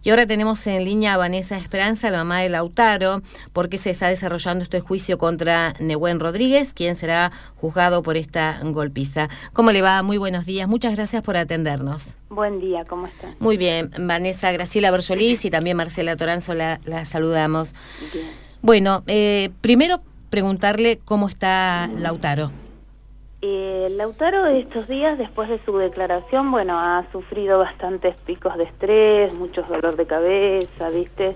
Y ahora tenemos en línea a Vanessa Esperanza, la mamá de Lautaro, porque se está desarrollando este juicio contra Nehuen Rodríguez, quien será juzgado por esta golpiza. ¿Cómo le va? Muy buenos días. Muchas gracias por atendernos. Buen día, ¿cómo están? Muy bien. Vanessa, Graciela Berjolís y también Marcela Toranzo la saludamos. Bien. Bueno, primero preguntarle cómo está Lautaro. Lautaro estos días, después de su declaración, bueno, ha sufrido bastantes picos de estrés, muchos dolor de cabeza, ¿viste?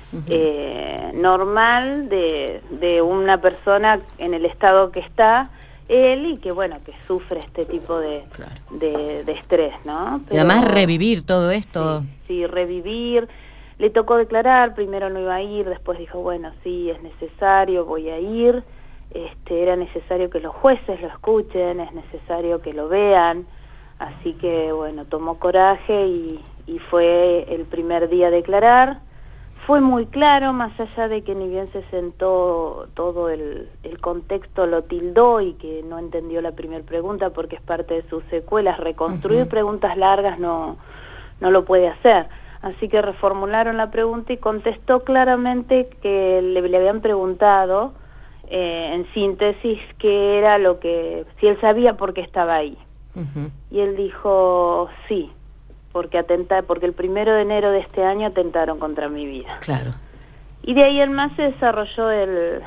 Normal de una persona en el estado que está él y que, bueno, que sufre este tipo de estrés, ¿no? Pero, y además revivir todo esto. Sí, revivir. Le tocó declarar, primero no iba a ir, después dijo, bueno, sí, es necesario, voy a ir. Era necesario que los jueces lo escuchen, es necesario que lo vean, así que bueno, tomó coraje y fue el primer día a declarar. Fue muy claro, más allá de que ni bien se sentó todo el contexto lo tildó y que no entendió la primera pregunta porque es parte de sus secuelas. Reconstruir preguntas largas no lo puede hacer. Así que reformularon la pregunta y contestó claramente que le habían preguntado en síntesis qué era lo que, si él sabía por qué estaba ahí. Y él dijo sí, porque el 1 de enero de este año atentaron contra mi vida. Claro. Y de ahí en más se desarrolló el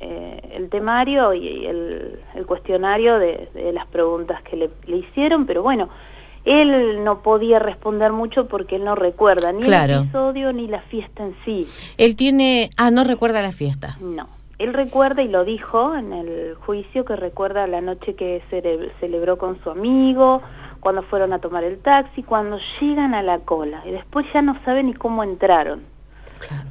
temario y el cuestionario de las preguntas que le hicieron, pero bueno, él no podía responder mucho porque él no recuerda ni el episodio ni la fiesta en sí. Él tiene... no recuerda la fiesta. No. Él recuerda, y lo dijo en el juicio, que recuerda la noche que celebró con su amigo, cuando fueron a tomar el taxi, cuando llegan a la cola, y después ya no sabe ni cómo entraron. Claro.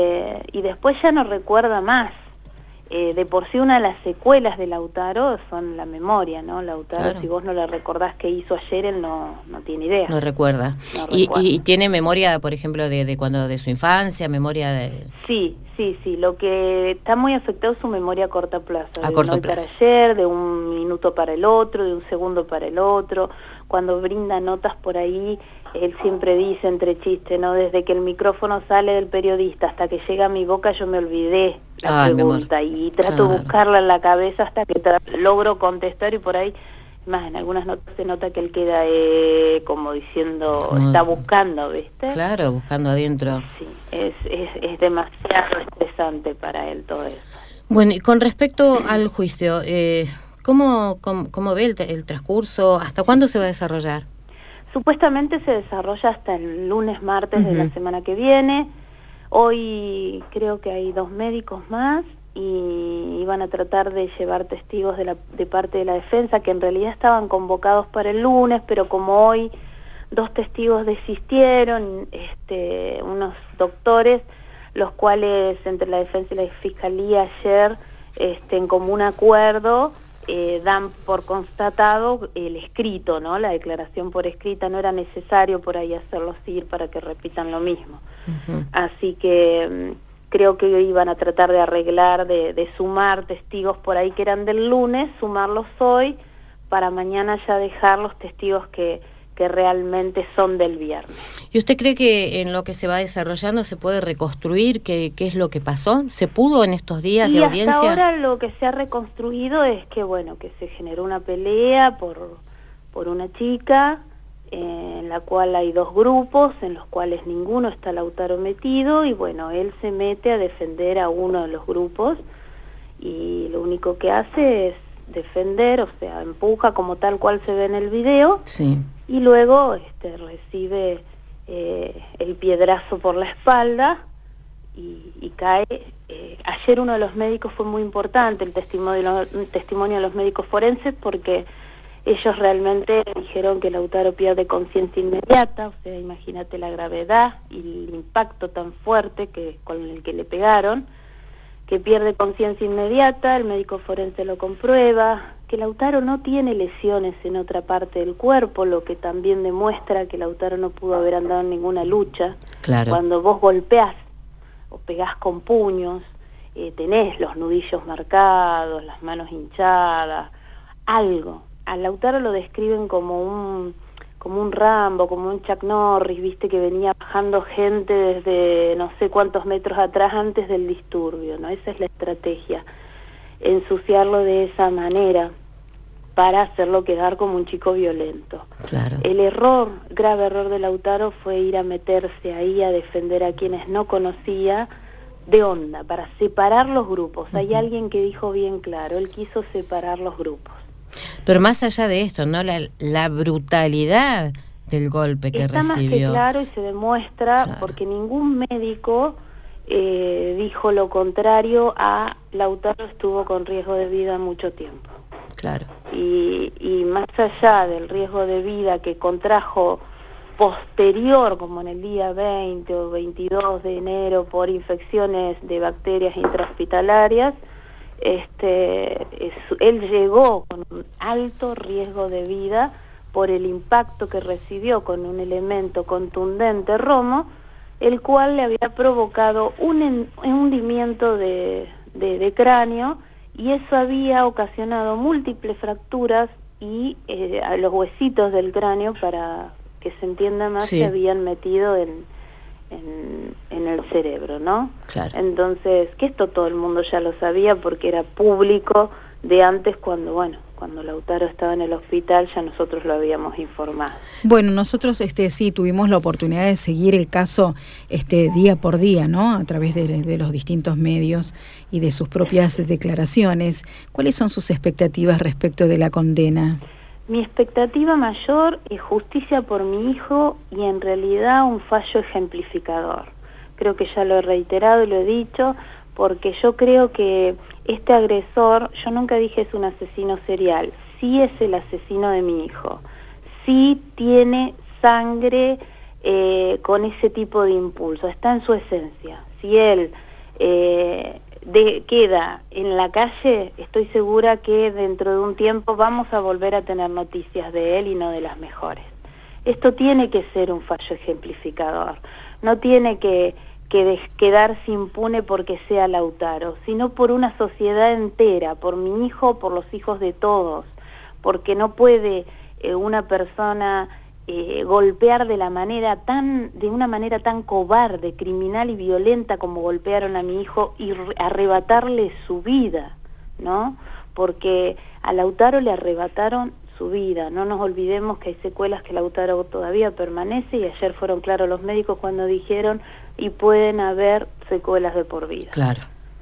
Y después ya no recuerda más. De por sí una de las secuelas de Lautaro son la memoria, ¿no? Lautaro, claro. Si vos no le recordás qué hizo ayer, él no tiene idea. No recuerda. Y tiene memoria, por ejemplo, de su infancia, memoria de... Sí. Lo que está muy afectado es su memoria a corto plazo. A corto plazo. Para ayer, de un minuto para el otro, de un segundo para el otro. Cuando brinda notas por ahí, él siempre dice entre chistes, ¿no? Desde que el micrófono sale del periodista hasta que llega a mi boca yo me olvidé la pregunta y trato de buscarla en la cabeza hasta que logro contestar y por ahí, más en algunas notas se nota que él queda como diciendo, está buscando, ¿viste? Claro, buscando adentro. Sí, es demasiado estresante para él todo eso. Bueno, y con respecto al juicio, ¿cómo ve el transcurso? ¿Hasta cuándo se va a desarrollar? Supuestamente se desarrolla hasta el lunes, martes de la semana que viene. Hoy creo que hay 2 médicos más y iban a tratar de llevar testigos de parte de la defensa, que en realidad estaban convocados para el lunes, pero como hoy 2 testigos desistieron, unos doctores, los cuales entre la defensa y la fiscalía ayer, en común acuerdo, dan por constatado el escrito, ¿no? La declaración por escrita, no era necesario por ahí hacerlos ir para que repitan lo mismo. Así que creo que iban a tratar de arreglar, de sumar testigos por ahí que eran del lunes, sumarlos hoy, para mañana ya dejar los testigos que realmente son del viernes. ¿Y usted cree que en lo que se va desarrollando se puede reconstruir qué es lo que pasó? ¿Se pudo en estos días de audiencia? Hasta ahora lo que se ha reconstruido es que, bueno, que se generó una pelea por una chica, en la cual hay 2 grupos, en los cuales ninguno está Lautaro metido, y bueno, él se mete a defender a uno de los grupos, y lo único que hace es defender, o sea, empuja como tal cual se ve en el video, sí. Y luego recibe el piedrazo por la espalda y cae. Ayer uno de los médicos fue muy importante, el testimonio de los médicos forenses, porque ellos realmente dijeron que Lautaro pierde conciencia inmediata, o sea, imagínate la gravedad y el impacto tan fuerte con el que le pegaron, que pierde conciencia inmediata, el médico forense lo comprueba, que Lautaro no tiene lesiones en otra parte del cuerpo, lo que también demuestra que Lautaro no pudo haber andado en ninguna lucha. Claro. Cuando vos golpeás o pegás con puños, tenés los nudillos marcados, las manos hinchadas, algo. A Lautaro lo describen como como un Rambo, como un Chuck Norris, viste, que venía bajando gente desde no sé cuántos metros atrás antes del disturbio, ¿no? Esa es la estrategia, ensuciarlo de esa manera para hacerlo quedar como un chico violento. Claro. El grave error de Lautaro fue ir a meterse ahí a defender a quienes no conocía de onda, para separar los grupos. Hay alguien que dijo bien claro, él quiso separar los grupos. Pero más allá de esto, ¿no? La brutalidad del golpe que está recibió. Está más que claro y se demuestra, claro, porque ningún médico dijo lo contrario a Lautaro estuvo con riesgo de vida mucho tiempo. Claro. Y más allá del riesgo de vida que contrajo posterior, como en el día 20 o 22 de enero, por infecciones de bacterias intrahospitalarias, él llegó con un alto riesgo de vida por el impacto que recibió con un elemento contundente romo, el cual le había provocado un hundimiento de cráneo, y eso había ocasionado múltiples fracturas y a los huesitos del cráneo, para que se entienda más, sí, se habían metido en el cerebro, ¿no? Claro. Entonces, que esto todo el mundo ya lo sabía porque era público de antes, cuando Lautaro estaba en el hospital, ya nosotros lo habíamos informado. Bueno, nosotros sí tuvimos la oportunidad de seguir el caso día por día, ¿no? A través de los distintos medios y de sus propias declaraciones. ¿Cuáles son sus expectativas respecto de la condena? Mi expectativa mayor es justicia por mi hijo y en realidad un fallo ejemplificador. Creo que ya lo he reiterado y lo he dicho, porque yo creo que este agresor, yo nunca dije es un asesino serial, sí es el asesino de mi hijo, sí tiene sangre con ese tipo de impulso, está en su esencia. Si él queda en la calle, estoy segura que dentro de un tiempo vamos a volver a tener noticias de él y no de las mejores. Esto tiene que ser un fallo ejemplificador, no tiene que quedarse impune porque sea Lautaro, sino por una sociedad entera, por mi hijo, por los hijos de todos, porque no puede una persona golpear de una manera tan cobarde, criminal y violenta como golpearon a mi hijo, y arrebatarle su vida, ¿no? Porque a Lautaro le arrebataron su vida. No nos olvidemos que hay secuelas que Lautaro todavía permanece, y ayer fueron claros los médicos cuando dijeron y pueden haber secuelas de por vida. Claro.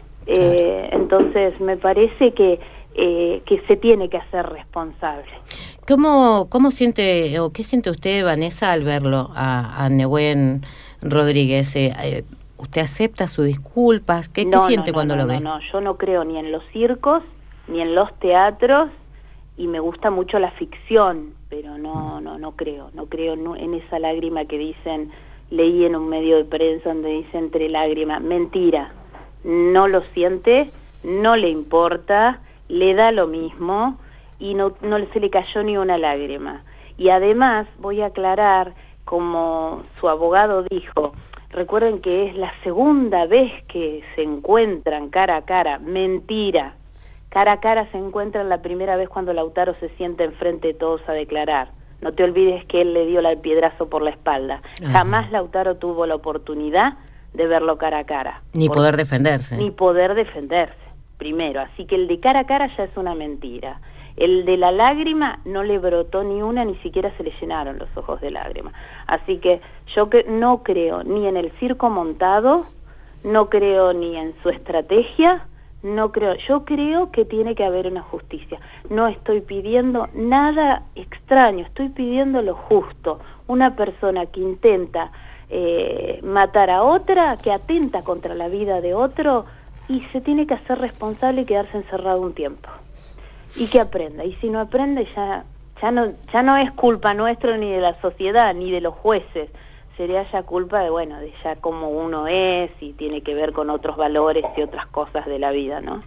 Entonces me parece que se tiene que hacer responsable. ¿Cómo siente o qué siente usted, Vanessa, al verlo a Nehuen Rodríguez? ¿Usted acepta sus disculpas? ¿Qué siente cuando lo ve? No, yo no creo ni en los circos, ni en los teatros, y me gusta mucho la ficción, pero no creo en esa lágrima que dicen, leí en un medio de prensa donde dice entre lágrimas, mentira, no lo siente, no le importa, le da lo mismo, y no se le cayó ni una lágrima. Y además voy a aclarar, como su abogado dijo, recuerden que es la segunda vez que se encuentran cara a cara, mentira. Cara a cara se encuentran la primera vez cuando Lautaro se sienta enfrente de todos a declarar. No te olvides que él le dio el piedrazo por la espalda. Ajá. Jamás Lautaro tuvo la oportunidad de verlo cara a cara. Ni poder defenderse. Ni poder defenderse, primero. Así que el de cara a cara ya es una mentira. El de la lágrima no le brotó ni una, ni siquiera se le llenaron los ojos de lágrima. Así que yo no creo ni en el circo montado, no creo ni en su estrategia, yo creo que tiene que haber una justicia. No estoy pidiendo nada extraño, estoy pidiendo lo justo. Una persona que intenta matar a otra, que atenta contra la vida de otro, y se tiene que hacer responsable y quedarse encerrado un tiempo. Y que aprenda, y si no aprende ya no es culpa nuestra, ni de la sociedad, ni de los jueces, sería ya culpa de ya cómo uno es, y tiene que ver con otros valores y otras cosas de la vida, ¿no?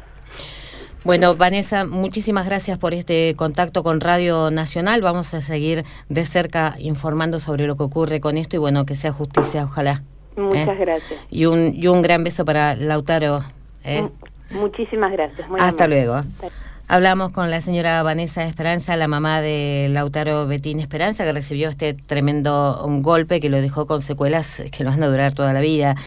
Bueno, Vanessa, muchísimas gracias por este contacto con Radio Nacional. Vamos a seguir de cerca informando sobre lo que ocurre con esto, y que sea justicia, ojalá. Muchas gracias. Y un gran beso para Lautaro. Muchísimas gracias. Muy Hasta amable. luego. Hablamos con la señora Vanessa Esperanza, la mamá de Lautaro Betín Esperanza, que recibió este tremendo golpe que lo dejó con secuelas que lo van a durar toda la vida.